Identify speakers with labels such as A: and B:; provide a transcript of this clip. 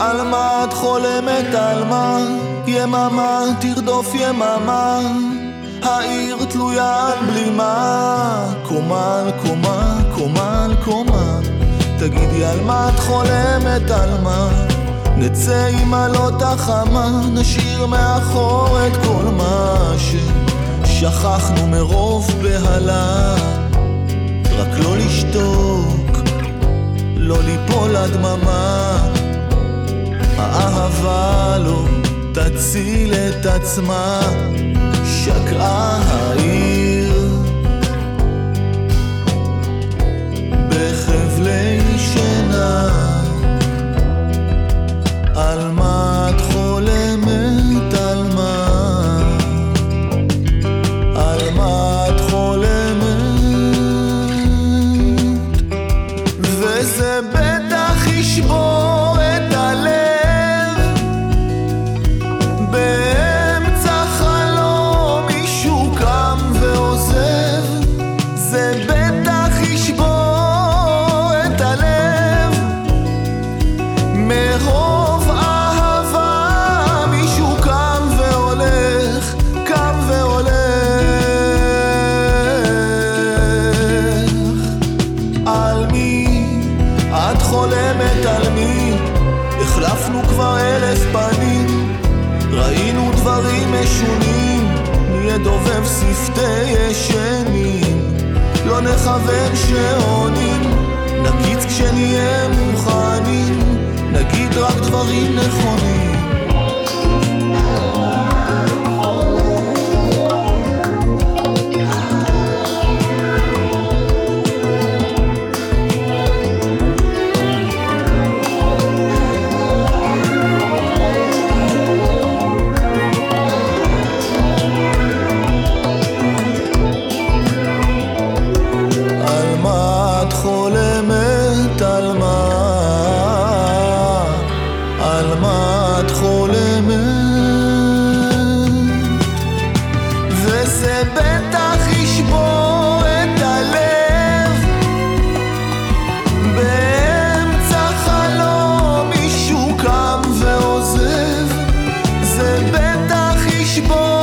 A: על מה את חולמת, על מה? יממה תרדוף יממה, העיר תלויה על בלימה, קומה על קומה, קומה על קומה. תגידי על מה את חולמת, על מה? נצא עם עלות החמה, נשאיר מאחור את כל מה ששכחנו מרוב בהלה. רק לא לשתוק, לא ליפול לדממה, האהבה לא תציל את עצמה. שקעה העיר בחבלי שינה, על מה את חולמת, על מה? על מה את חולמת? וזה בטח ישבור את הלב, באמצע חלום מישהו קם ועוזב. זה בטח ישבור את הלב, מרוב אהבה מישהו קם והולך, קם והולך. על מי את חולמת, על מי? החלפנו כבר 1000 פנים, ראינו דברים משונים, נהיה דובב שפתי ישנים. לא נכוון שעונים, נקיץ כשנהיה מוכנים, נגיד רק דברים נכונים. חולמת, על מה? על מה את חולמת? וזה בטח ישבור את הלב, באמצע חלום מישהו קם ועוזב. זה בטח ישבור